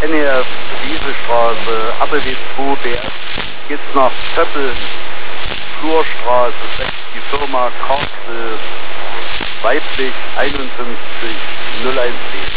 NEF, Wiesestraße, ABW 2, BS, geht's nach Töppeln, Flurstraße 6, die Firma Kartel, weiblich 51 017.